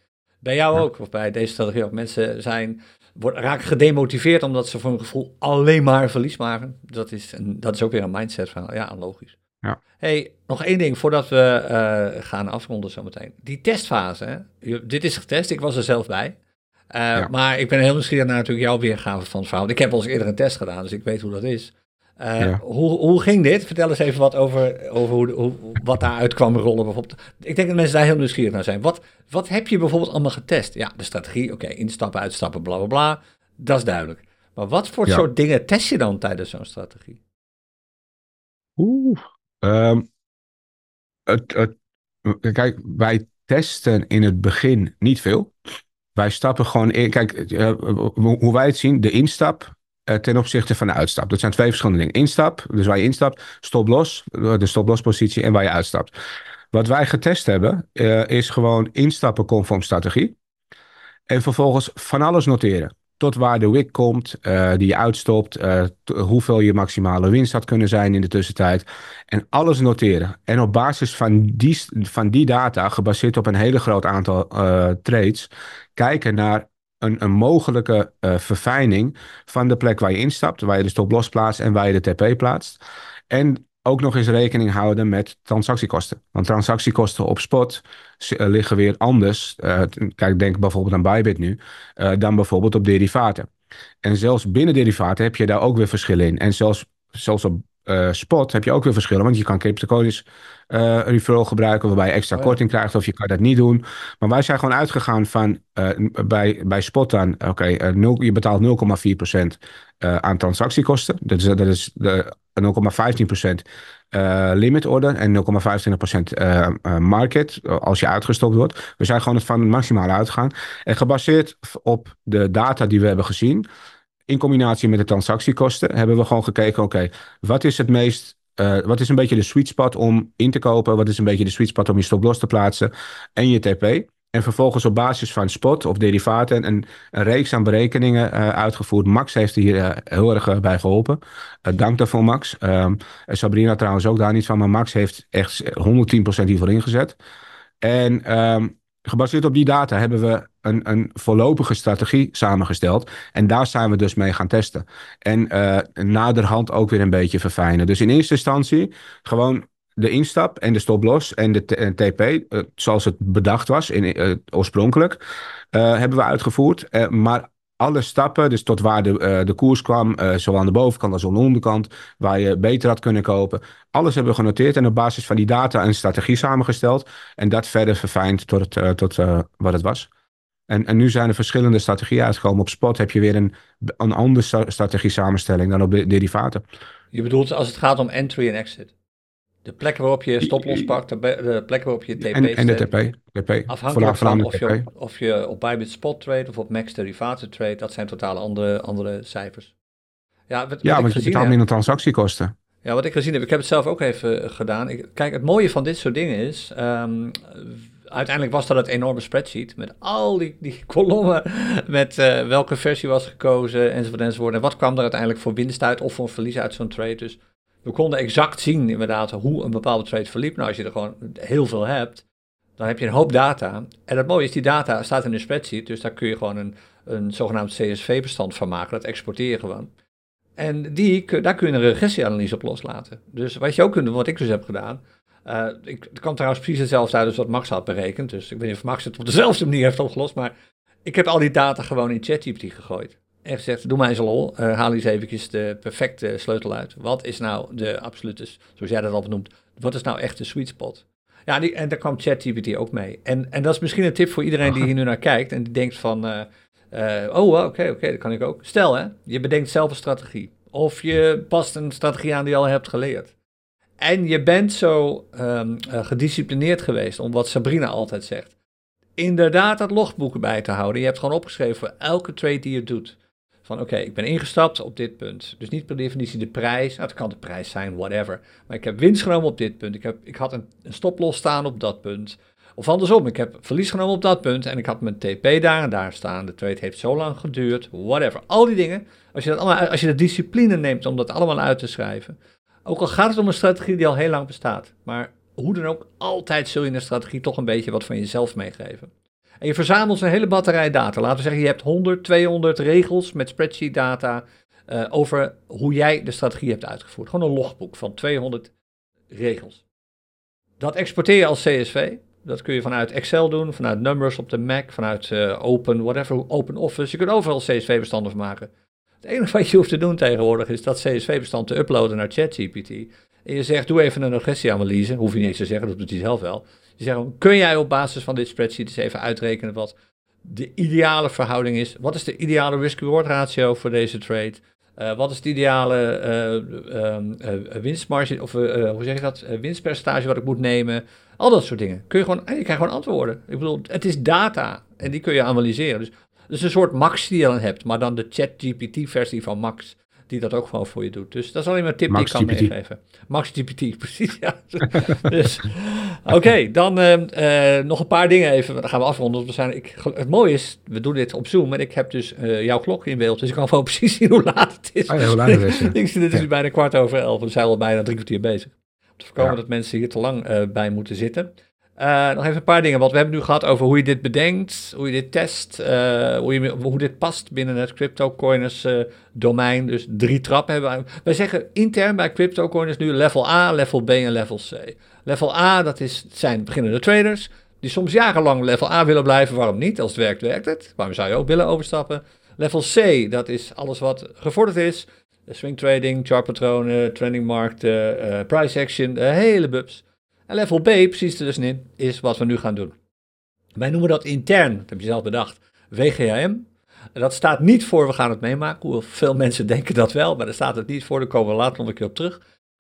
Bij jou Ja. ook, of bij deze strategie ook. Mensen zijn, worden, raken gedemotiveerd omdat ze voor hun gevoel alleen maar verlies maken. Dat is, een, dat is ook weer een mindset van, ja, logisch. Ja. Hey, nog één ding voordat we uh, gaan afronden zometeen. Die testfase, hè? Je, dit is getest, ik was er zelf bij. Uh, ja. Maar ik ben heel nieuwsgierig naar natuurlijk jouw weergave van het verhaal. Ik heb al eens eerder een test gedaan, dus ik weet hoe dat is. Uh, ja. hoe, hoe ging dit? Vertel eens even wat over, over hoe, hoe, wat daaruit kwam rollen bijvoorbeeld. Ik denk dat mensen daar heel nieuwsgierig naar zijn. Wat, wat heb je bijvoorbeeld allemaal getest? Ja, de strategie, oké, okay, instappen, uitstappen, bla bla bla. Dat is duidelijk. Maar wat voor ja. soort dingen test je dan tijdens zo'n strategie? Oeh, um, het, het, kijk, wij testen in het begin niet veel. Wij stappen gewoon in. Kijk, uh, hoe wij het zien, de instap uh, ten opzichte van de uitstap. Dat zijn twee verschillende dingen. Instap, dus waar je instapt, stop-loss, de stop-loss-positie en waar je uitstapt. Wat wij getest hebben, uh, is gewoon instappen conform strategie. En vervolgens van alles noteren. Tot waar de wick komt, uh, die je uitstopt, uh, t- hoeveel je maximale winst had kunnen zijn in de tussentijd. En alles noteren. En op basis van die, van die data, gebaseerd op een hele groot aantal uh, trades, kijken naar een, een mogelijke uh, verfijning van de plek waar je instapt, waar je de stop-loss plaatst en waar je de T P plaatst. En ook nog eens rekening houden met transactiekosten. Want transactiekosten op spot uh, liggen weer anders. Uh, kijk, denk bijvoorbeeld aan Bybit nu. Uh, dan bijvoorbeeld op derivaten. En zelfs binnen derivaten heb je daar ook weer verschillen in. En zelfs, zelfs op uh, spot heb je ook weer verschillen. Want je kan cryptocurrencies uh, referral gebruiken waarbij je extra oh ja. korting krijgt. Of je kan dat niet doen. Maar wij zijn gewoon uitgegaan van uh, bij, bij spot dan. Oké, okay, uh, je betaalt nul komma vier procent uh, aan transactiekosten. Dat is, dat is de nul komma vijftien procent uh, limit order en nul komma vijfentwintig procent uh, uh, market uh, als je uitgestopt wordt. We zijn gewoon van het maximale uitgegaan. En gebaseerd op de data die we hebben gezien, in combinatie met de transactiekosten, hebben we gewoon gekeken, oké, okay, wat is het meest, uh, wat is een beetje de sweet spot om in te kopen? Wat is een beetje de sweet spot om je stop-loss te plaatsen en je T P? En vervolgens op basis van spot of derivaten een, een reeks aan berekeningen uh, uitgevoerd. Max heeft hier uh, heel erg uh, bij geholpen. Uh, dank daarvoor, Max. Um, Sabrina trouwens ook daar niet van. Maar Max heeft echt honderdtien procent hiervoor ingezet. En um, gebaseerd op die data hebben we een, een voorlopige strategie samengesteld. En daar zijn we dus mee gaan testen. En uh, naderhand ook weer een beetje verfijnen. Dus in eerste instantie gewoon de instap en de stop-loss en de T P, uh, zoals het bedacht was in, uh, oorspronkelijk, uh, hebben we uitgevoerd. Uh, maar alle stappen, dus tot waar de, uh, de koers kwam, uh, zowel aan de bovenkant als aan de onderkant, waar je beter had kunnen kopen, alles hebben we genoteerd en op basis van die data een strategie samengesteld en dat verder verfijnd tot, het, uh, tot uh, wat het was. En, en nu zijn er verschillende strategieën uitgekomen. Op spot heb je weer een, een andere strategie samenstelling dan op de derivaten. Je bedoelt als het gaat om entry en exit? De plekken waarop je stop-loss pakt, de, de plekken waarop je T P en, en de T P. T P. Afhankelijk van of je, op, of je op Bybit spot trade of op Max derivaten trade, dat zijn totaal andere, andere cijfers. Ja, wat, ja wat want je betaalt minder transactiekosten. Ja, wat ik gezien heb, ik heb het zelf ook even gedaan. Ik, kijk, het mooie van dit soort dingen is, um, uiteindelijk was dat het enorme spreadsheet met al die, die kolommen met uh, welke versie was gekozen enzovoort enzovoort. En wat kwam er uiteindelijk voor winst uit of voor verlies uit zo'n trade. Dus we konden exact zien inderdaad hoe een bepaalde trade verliep. Nou, als je er gewoon heel veel hebt, dan heb je een hoop data. En het mooie is, die data staat in een spreadsheet, dus daar kun je gewoon een, een zogenaamd C S V-bestand van maken. Dat exporteer je gewoon. En die, daar kun je een regressieanalyse op loslaten. Dus wat je ook kunt doen, wat ik dus heb gedaan. Uh, ik, het kwam trouwens precies hetzelfde uit als wat Max had berekend. Dus ik weet niet of Max het op dezelfde manier heeft opgelost. Maar ik heb al die data gewoon in ChatGPT gegooid. En gezegd, doe mij eens een lol. Uh, haal eens eventjes de perfecte sleutel uit. Wat is nou de absolute, zoals jij dat al benoemt. Wat is nou echt de sweet spot? Ja, die, en daar kwam ChatGPT ook mee. En, en dat is misschien een tip voor iedereen die hier nu naar kijkt. En die denkt van, uh, uh, oh oké, oké, okay, dat kan ik ook. Stel hè, je bedenkt zelf een strategie. Of je past een strategie aan die je al hebt geleerd. En je bent zo um, uh, gedisciplineerd geweest om wat Sabrina altijd zegt. Inderdaad dat logboek bij te houden. Je hebt gewoon opgeschreven voor elke trade die je doet. Van oké, okay, ik ben ingestapt op dit punt. Dus niet per definitie de prijs. Nou, het kan de prijs zijn, whatever. Maar ik heb winst genomen op dit punt. Ik, heb, ik had een, een stoploss staan op dat punt. Of andersom, ik heb verlies genomen op dat punt. En ik had mijn T P daar en daar staan. De trade heeft zo lang geduurd. Whatever. Al die dingen. Als je, dat allemaal, als je de discipline neemt om dat allemaal uit te schrijven. Ook al gaat het om een strategie die al heel lang bestaat. Maar hoe dan ook, altijd zul je in een strategie toch een beetje wat van jezelf meegeven. En je verzamelt een hele batterij data. Laten we zeggen, je hebt honderd, tweehonderd regels met spreadsheet data uh, over hoe jij de strategie hebt uitgevoerd. Gewoon een logboek van tweehonderd regels. Dat exporteer je als C S V. Dat kun je vanuit Excel doen, vanuit Numbers op de Mac, vanuit uh, Open, whatever, Open Office. Je kunt overal C S V-bestanden van maken. Het enige wat je hoeft te doen tegenwoordig is dat C S V-bestand te uploaden naar ChatGPT. En je zegt, doe even een regressieanalyse. Hoef je niet eens te zeggen, dat doet hij zelf wel. Je zegt, kun jij op basis van dit spreadsheet eens even uitrekenen wat de ideale verhouding is? Wat is de ideale risk-reward ratio voor deze trade? Uh, wat is het ideale uh, um, uh, winstmarge, of uh, hoe zeg je dat, uh, winstpercentage wat ik moet nemen? Al dat soort dingen. Kun je gewoon, je krijgt gewoon antwoorden. Ik bedoel, het is data en die kun je analyseren. Dus dat is een soort Max die je dan hebt, maar dan de ChatGPT-versie van Max, die dat ook gewoon voor je doet. Dus dat is alleen maar een tip Max die ik kan G P T. meegeven. MaxGPT, precies, ja. Dus, oké, okay, dan uh, uh, nog een paar dingen even. Dan gaan we afronden. We zijn, ik, het mooie is, we doen dit op Zoom en ik heb dus uh, jouw klok in beeld, dus ik kan gewoon precies zien hoe laat het is. Oh ja, hoe laat het is, ja. Ik zie, dit is ja. bijna kwart over elf. We zijn al bijna drie kwartier bezig. Om te voorkomen Ja. dat mensen hier te lang uh, bij moeten zitten. Uh, nog even een paar dingen, want we hebben nu gehad over hoe je dit bedenkt, hoe je dit test, uh, hoe, je, hoe dit past binnen het CryptoCoiners uh, domein. Dus drie trappen hebben we. Wij zeggen intern bij CryptoCoiners nu level A, level B en level C. Level A, dat is, zijn beginnende traders die soms jarenlang level A willen blijven. Waarom niet? Als het werkt, werkt het. Waarom zou je ook willen overstappen? Level C, dat is alles wat gevorderd is. Swing trading, chartpatronen, trendingmarkten, uh, price action, de hele bubs. En level B, precies er dus in, is wat we nu gaan doen. Wij noemen dat intern, dat heb je zelf bedacht, W G H M. En dat staat niet voor we gaan het meemaken, hoewel veel mensen denken dat wel, maar daar staat het niet voor, daar komen we later nog een keer op terug.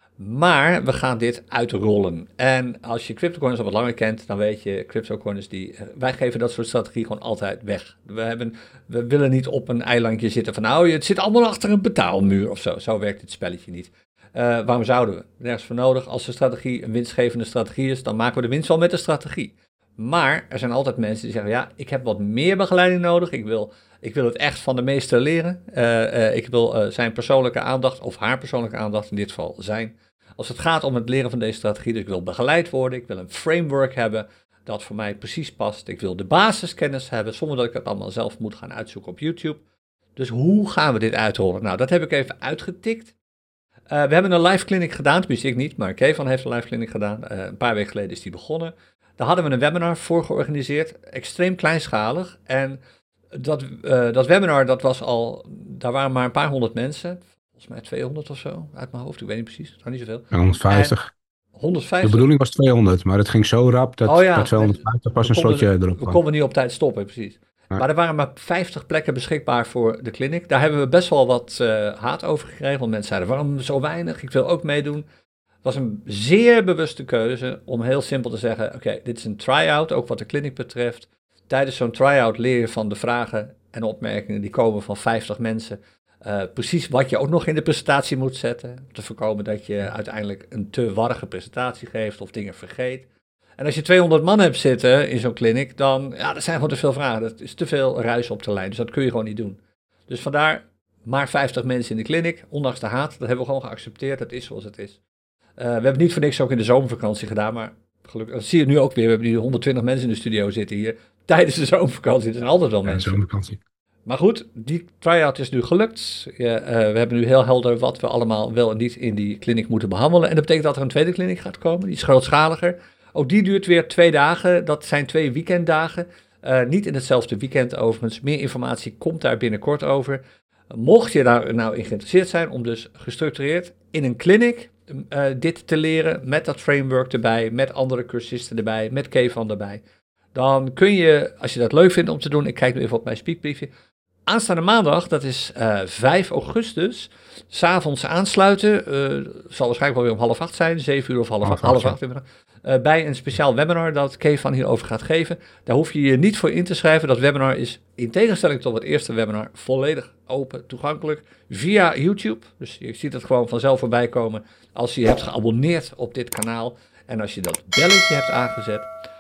Maar we gaan dit uitrollen. En als je CryptoCoiners al wat langer kent, dan weet je, CryptoCoiners, die, wij geven dat soort strategie gewoon altijd weg. We, hebben, we willen niet op een eilandje zitten van, nou, het zit allemaal achter een betaalmuur of zo. Zo werkt dit spelletje niet. Uh, waarom zouden we? Nergens voor nodig. Als de strategie een winstgevende strategie is, dan maken we de winst wel met de strategie. Maar er zijn altijd mensen die zeggen, ja, ik heb wat meer begeleiding nodig. Ik wil, ik wil het echt van de meester leren. Uh, uh, ik wil uh, zijn persoonlijke aandacht, of haar persoonlijke aandacht in dit geval zijn. Als het gaat om het leren van deze strategie, dus ik wil begeleid worden. Ik wil een framework hebben dat voor mij precies past. Ik wil de basiskennis hebben, zonder dat ik het allemaal zelf moet gaan uitzoeken op YouTube. Dus hoe gaan we dit uitrollen? Nou, dat heb ik even uitgetikt. Uh, we hebben een live clinic gedaan, tenminste ik niet, maar Kevan heeft een live clinic gedaan. Uh, een paar weken geleden is die begonnen. Daar hadden we een webinar voor georganiseerd, extreem kleinschalig. En dat, uh, dat webinar, dat was al, daar waren maar een paar honderd mensen. Volgens mij tweehonderd of zo, uit mijn hoofd, ik weet niet precies, het was niet zoveel. honderdvijftig. En honderdvijftig. De bedoeling was tweehonderd, maar het ging zo rap dat oh ja, bij tweehonderdvijftig pas een konden, slotje erop we kwam. konden niet op tijd stoppen, precies. Ja. Maar er waren maar vijftig plekken beschikbaar voor de clinic. Daar hebben we best wel wat uh, haat over gekregen. Want mensen zeiden, waarom zo weinig? Ik wil ook meedoen. Het was een zeer bewuste keuze om heel simpel te zeggen, oké, okay, dit is een try-out, ook wat de clinic betreft. Tijdens zo'n try-out leer je van de vragen en opmerkingen die komen van vijftig mensen. Uh, precies wat je ook nog in de presentatie moet zetten. Om te voorkomen dat je uiteindelijk een te warrige presentatie geeft of dingen vergeet. En als je tweehonderd man hebt zitten in zo'n clinic, dan, ja, er zijn gewoon te veel vragen. Dat is te veel ruis op de lijn, dus dat kun je gewoon niet doen. Dus vandaar maar vijftig mensen in de clinic, ondanks de haat. Dat hebben we gewoon geaccepteerd, dat is zoals het is. Uh, we hebben niet voor niks ook in de zomervakantie gedaan, maar gelukkig, dat zie je nu ook weer. We hebben nu honderdtwintig mensen in de studio zitten hier tijdens de zomervakantie. Er zijn altijd wel mensen. Ja, zomervakantie. Maar goed, die try-out is nu gelukt. Ja, uh, we hebben nu heel helder wat we allemaal wel en niet in die clinic moeten behandelen. En dat betekent dat er een tweede clinic gaat komen, die is grootschaliger. Ook die duurt weer twee dagen. Dat zijn twee weekenddagen. Uh, niet in hetzelfde weekend overigens. Meer informatie komt daar binnenkort over. Mocht je daar nou in geïnteresseerd zijn om dus gestructureerd in een clinic uh, dit te leren, met dat framework erbij, met andere cursisten erbij, met Kevan erbij, dan kun je, als je dat leuk vindt om te doen, ik kijk nu even op mijn speakbriefje, aanstaande maandag, dat is uh, vijf augustus, 's avonds aansluiten, uh, zal waarschijnlijk wel weer om half acht zijn, zeven uur of half, half, half acht, half acht, uh, bij een speciaal webinar dat Kevan hierover gaat geven. Daar hoef je je niet voor in te schrijven. Dat webinar is in tegenstelling tot het eerste webinar volledig open, toegankelijk, via YouTube. Dus je ziet het gewoon vanzelf voorbij komen als je je hebt geabonneerd op dit kanaal en als je dat belletje hebt aangezet.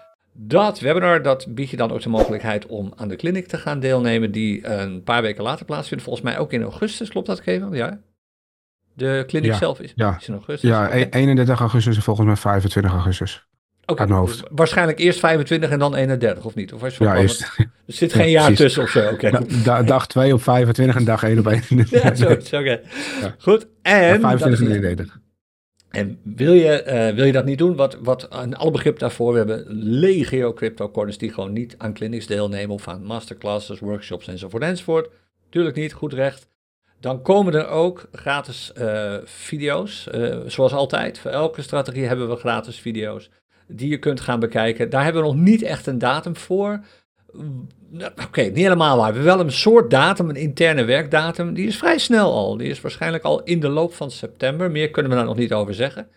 Dat webinar, dat biedt je dan ook de mogelijkheid om aan de clinic te gaan deelnemen, die een paar weken later plaatsvindt. Volgens mij ook in augustus, klopt dat, Kevan? Ja. De clinic ja, zelf is, ja. is in augustus. Ja, okay. eenendertig augustus en volgens mij vijfentwintig augustus. Oké, Aan mijn dus hoofd. waarschijnlijk eerst vijfentwintig en dan eenendertig, of niet? Of was je van Ja, plan- eerst. Er zit geen Ja, jaar precies. tussen of zo, oké. Da- da- dag twee op vijfentwintig en dag één op eenendertig. Ja, zoiets, oké. Ja. Goed, Ja, en... dat vijfentwintig is en niet- eenendertig. En wil je, eh, wil je dat niet doen, wat, wat een alle begrip daarvoor, we hebben legio cryptocorners die gewoon niet aan clinics deelnemen of aan masterclasses, workshops enzovoort enzovoort. Tuurlijk niet, goed recht. Dan komen er ook gratis eh, video's, eh, zoals altijd. Voor elke strategie hebben we gratis video's die je kunt gaan bekijken. Daar hebben we nog niet echt een datum voor. Nou, Oké, okay, niet helemaal waar. We hebben wel een soort datum, een interne werkdatum. Die is vrij snel al. Die is waarschijnlijk al in de loop van september. Meer kunnen we daar nog niet over zeggen.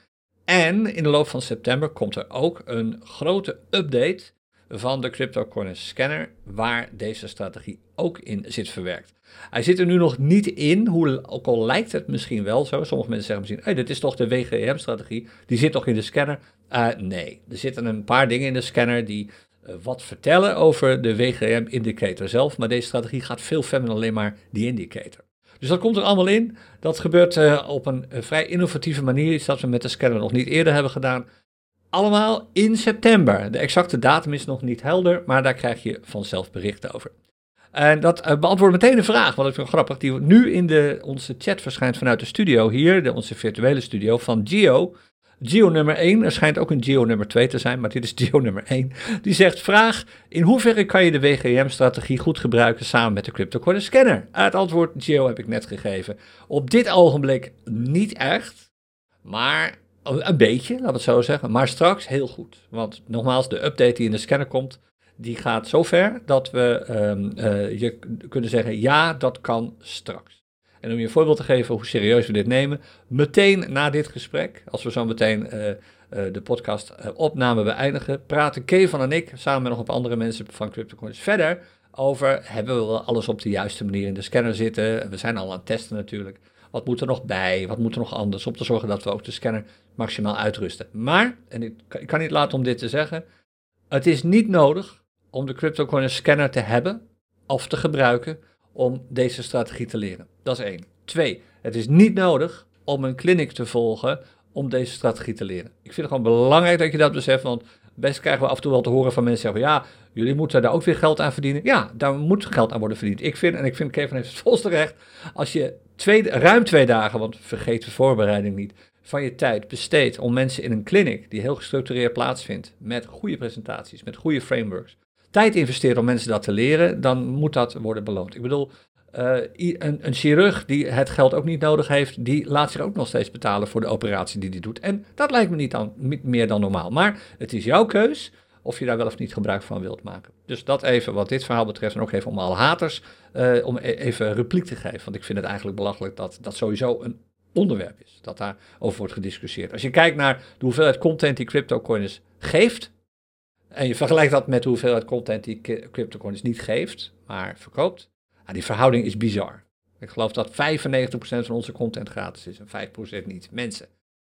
En in de loop van september komt er ook een grote update van de CryptoCoiners scanner, waar deze strategie ook in zit verwerkt. Hij zit er nu nog niet in, hoe, ook al lijkt het misschien wel zo. Sommige mensen zeggen misschien, hey, dit is toch de W G M-strategie, die zit toch in de scanner? Uh, nee, er zitten een paar dingen in de scanner die uh, wat vertellen over de W G M-indicator zelf, maar deze strategie gaat veel verder dan alleen maar die indicator. Dus dat komt er allemaal in. Dat gebeurt uh, op een uh, vrij innovatieve manier, iets dat we met de scanner nog niet eerder hebben gedaan. Allemaal in september. De exacte datum is nog niet helder, maar daar krijg je vanzelf berichten over. En dat uh, beantwoordt meteen een vraag, want dat vind ik grappig, die nu in de, onze chat verschijnt vanuit de studio hier, de, onze virtuele studio van Gio. Gio nummer één, er schijnt ook een Gio nummer twee te zijn, maar dit is Gio nummer één. Die zegt, vraag, in hoeverre kan je de W G M-strategie goed gebruiken samen met de CryptoCoiners scanner? Het antwoord, Gio, heb ik net gegeven. Op dit ogenblik niet echt, maar een beetje, laten we het zo zeggen. Maar straks heel goed, want nogmaals, de update die in de scanner komt, die gaat zo ver dat we um, uh, je kunnen zeggen, ja, dat kan straks. En om je een voorbeeld te geven hoe serieus we dit nemen, meteen na dit gesprek, als we zo meteen uh, uh, de podcast uh, opname beëindigen, praten Kevan en ik, samen met nog een paar andere mensen van CryptoCoiners verder, over hebben we wel alles op de juiste manier in de scanner zitten. We zijn al aan het testen natuurlijk. Wat moet er nog bij? Wat moet er nog anders? Om te zorgen dat we ook de scanner maximaal uitrusten. Maar, en ik, ik kan niet laten om dit te zeggen, het is niet nodig om de CryptoCoiners scanner te hebben of te gebruiken om deze strategie te leren. Dat is één. Twee, het is niet nodig om een clinic te volgen om deze strategie te leren. Ik vind het gewoon belangrijk dat je dat beseft, want best krijgen we af en toe wel te horen van mensen zeggen, ja, jullie moeten daar ook weer geld aan verdienen. Ja, daar moet geld aan worden verdiend. Ik vind, en ik vind Kevin heeft het volste recht, als je twee, ruim twee dagen, want vergeet de voorbereiding niet, van je tijd besteedt om mensen in een clinic die heel gestructureerd plaatsvindt, met goede presentaties, met goede frameworks, tijd investeren om mensen dat te leren, dan moet dat worden beloond. Ik bedoel, uh, een, een chirurg die het geld ook niet nodig heeft, die laat zich ook nog steeds betalen voor de operatie die hij doet. En dat lijkt me niet, dan, niet meer dan normaal. Maar het is jouw keus of je daar wel of niet gebruik van wilt maken. Dus dat even wat dit verhaal betreft en ook even om alle haters, uh, om e- even repliek te geven. Want ik vind het eigenlijk belachelijk dat dat sowieso een onderwerp is, dat daarover wordt gediscussieerd. Als je kijkt naar de hoeveelheid content die CryptoCoiners geeft, en je vergelijkt dat met de hoeveelheid content die CryptoCoiners niet geeft, maar verkoopt, nou, die verhouding is bizar. Ik geloof dat vijfennegentig procent van onze content gratis is en vijf procent niet. Mensen.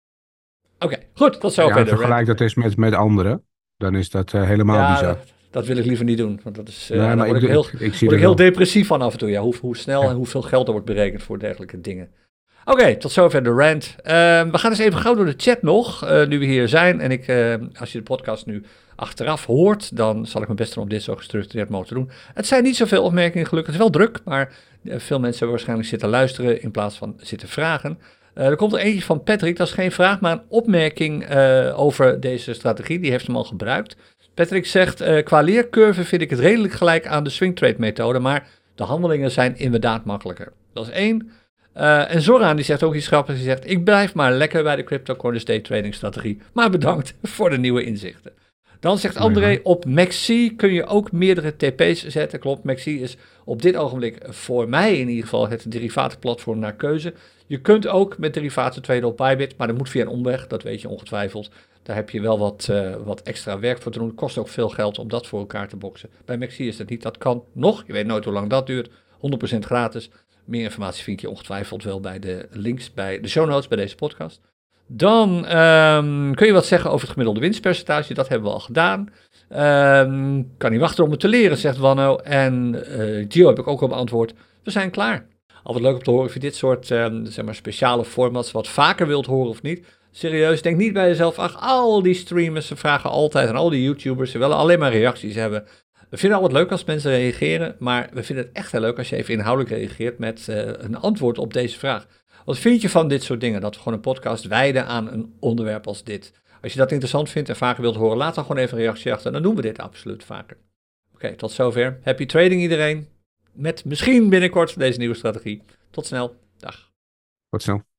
Oké, okay, goed, tot zover. Ja, vergelijk dat eens met, met anderen, dan is dat uh, helemaal ja, bizar. Dat, dat wil ik liever niet doen, want dat is, uh, nee, daar maar word ik, ik heel, ik, ik zie word ik heel wel. depressief van af en toe. Ja, hoe, hoe snel ja. en hoeveel geld er wordt berekend voor dergelijke dingen. Oké, okay, tot zover de rant. Uh, we gaan eens even gauw door de chat nog, uh, nu we hier zijn. En ik, uh, als je de podcast nu achteraf hoort, dan zal ik mijn best doen om dit zo gestructureerd mogelijk te doen. Het zijn niet zoveel opmerkingen gelukkig, het is wel druk, maar uh, veel mensen hebben waarschijnlijk zitten luisteren in plaats van zitten vragen. Uh, er komt er eentje van Patrick, dat is geen vraag, maar een opmerking uh, over deze strategie, die heeft hem al gebruikt. Patrick zegt, uh, qua leercurve vind ik het redelijk gelijk aan de swing trade methode, maar de handelingen zijn inderdaad makkelijker. Dat is één. Uh, en Zoran die zegt ook iets grappigs, die zegt, ik blijf maar lekker bij de CryptoCoiners day trading strategie, maar bedankt voor de nieuwe inzichten. Dan zegt André, op Maxi kun je ook meerdere T P's zetten. Klopt, Maxi is op dit ogenblik voor mij in ieder geval het derivatenplatform naar keuze. Je kunt ook met derivaten traden op Bybit, maar dat moet via een omweg, dat weet je ongetwijfeld. Daar heb je wel wat, uh, wat extra werk voor te doen. Het kost ook veel geld om dat voor elkaar te boksen. Bij Maxi is dat niet, dat kan nog. Je weet nooit hoe lang dat duurt. honderd procent gratis. Meer informatie vind je ongetwijfeld wel bij de links, bij de show notes bij deze podcast. Dan um, kun je wat zeggen over het gemiddelde winstpercentage. Dat hebben we al gedaan. Um, kan niet wachten om het te leren, zegt Wanno. En uh, Gio heb ik ook al beantwoord. We zijn klaar. Altijd leuk om te horen of je dit soort um, zeg maar speciale formats wat vaker wilt horen of niet. serieus, denk niet bij jezelf, ach, al die streamers, ze vragen altijd, en al die YouTubers, ze willen alleen maar reacties hebben. We vinden het altijd leuk als mensen reageren, maar we vinden het echt heel leuk als je even inhoudelijk reageert met uh, een antwoord op deze vraag. Wat vind je van dit soort dingen? Dat we gewoon een podcast wijden aan een onderwerp als dit. Als je dat interessant vindt en vaker wilt horen, laat dan gewoon even een reactie achter. Dan doen we dit absoluut vaker. Oké, okay, tot zover. Happy trading iedereen. Met misschien binnenkort deze nieuwe strategie. Tot snel. Dag. Tot snel.